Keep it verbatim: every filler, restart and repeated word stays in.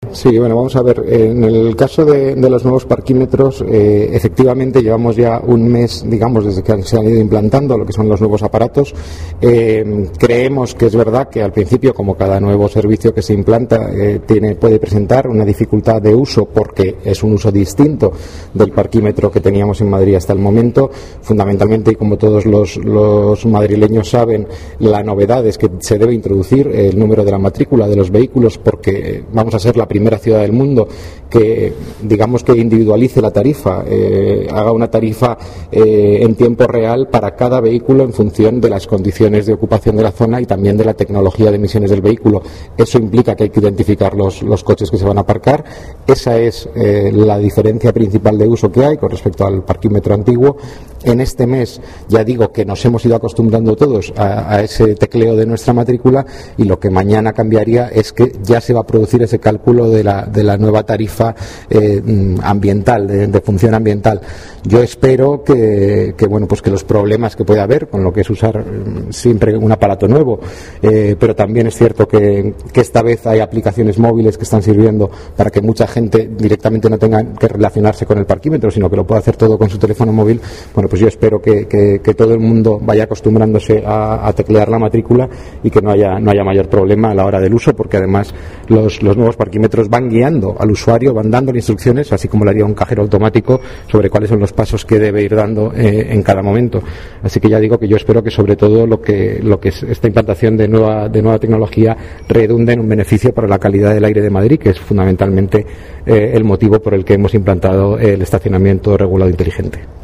Sí, bueno, vamos a ver. En el caso de, de los nuevos parquímetros, eh, efectivamente llevamos ya un mes, digamos, desde que se han ido implantando lo que son los nuevos aparatos. Eh, creemos que es verdad que al principio, como cada nuevo servicio que se implanta, eh, tiene, puede presentar una dificultad de uso porque es un uso distinto del parquímetro que teníamos en Madrid hasta el momento. Fundamentalmente, y como todos los, los madrileños saben, la novedad es que se debe introducir el número de la matrícula de los vehículos porque vamos a ser la primera ciudad del mundo que, digamos, que individualice la tarifa, eh, haga una tarifa eh, en tiempo real para cada vehículo en función de las condiciones de ocupación de la zona y también de la tecnología de emisiones del vehículo. Eso implica que hay que identificar los, los coches que se van a aparcar. Esa es eh, la diferencia principal de uso que hay con respecto al parquímetro antiguo. En este mes, ya digo que nos hemos ido acostumbrando todos a, a ese tecleo de nuestra matrícula, y lo que mañana cambiaría es que ya se va a producir ese cálculo de la, de la nueva tarifa eh, ambiental, de, de función ambiental. Yo espero que, que, bueno, pues que los problemas que pueda haber con lo que es usar siempre un aparato nuevo, eh, pero también es cierto que, que esta vez hay aplicaciones móviles que están sirviendo para que mucha gente directamente no tenga que relacionarse con el parquímetro, sino que lo pueda hacer todo con su teléfono móvil. Bueno, pues yo espero que, que, que todo el mundo vaya acostumbrándose a, a teclear la matrícula y que no haya, no haya mayor problema a la hora del uso, porque además los, los nuevos parquímetros van guiando al usuario, van dándole instrucciones, así como lo haría un cajero automático, sobre cuáles son los pasos que debe ir dando eh, en cada momento. Así que ya digo que yo espero que sobre todo lo que, lo que es esta implantación de nueva, de nueva tecnología redunde en un beneficio para la calidad del aire de Madrid, que es fundamentalmente eh, el motivo por el que hemos implantado el estacionamiento regulado inteligente.